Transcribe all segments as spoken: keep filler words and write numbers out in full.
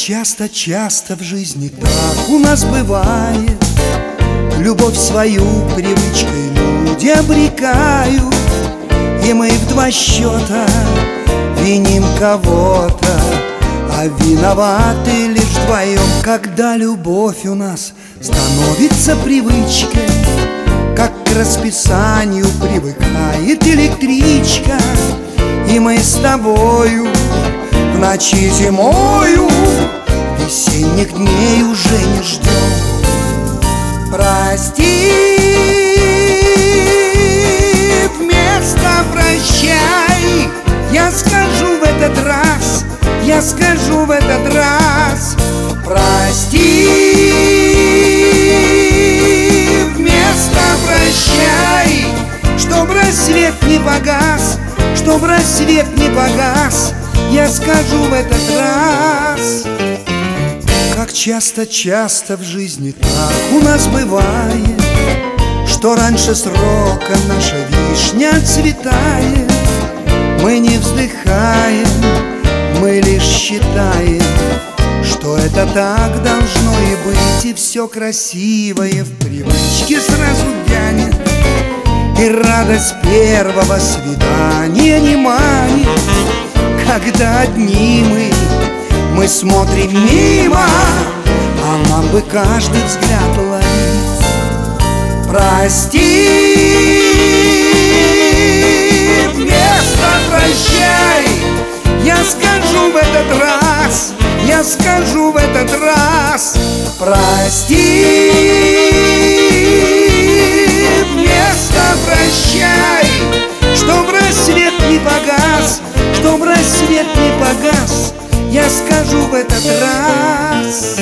часто-часто в жизни так у нас бывает, любовь свою привычкой люди обрекают, и мы в два счета виним кого-то, а виноваты лишь вдвоем. Когда любовь у нас становится привычкой, как к расписанию привыкает электричка, и мы с тобою в ночи зимою весенних дней уже не ждем. Прости, вместо прощай я скажу в этот раз, я скажу в этот раз. Прости, вместо прощай, чтоб рассвет не погас, чтоб рассвет не погас, я скажу в этот раз. Как часто-часто в жизни так у нас бывает, что раньше срока наша вишня отцветает. Мы не вздыхаем, мы лишь считаем, что это так должно и быть, и все красивое в привычке сразу вянет, и радость первого свидания не манит. Когда одни мы, мы смотрим мимо, а нам бы каждый взгляд ловить. Прости, вместо прощай я скажу в этот раз, я скажу в этот раз. Прости, вместо прощай, чтоб рассвет не погас, чтоб рассвет не погас, я скажу в этот раз.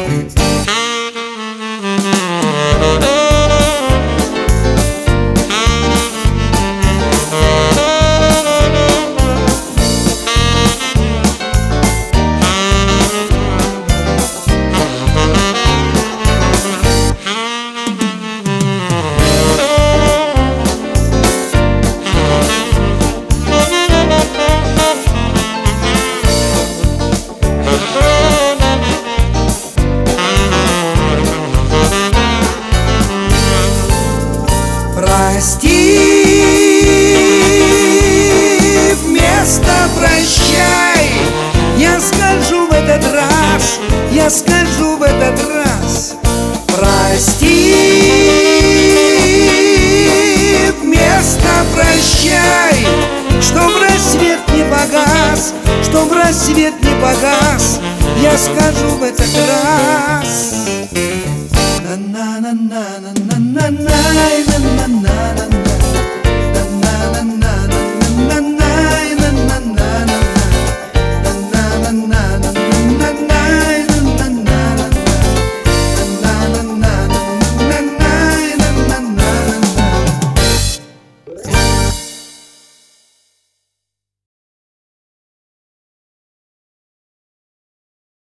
Прости, вместо прощай я скажу в этот раз, я скажу в этот раз. Прости, вместо прощай, чтоб рассвет не погас, чтоб рассвет не погас, я скажу в этот раз.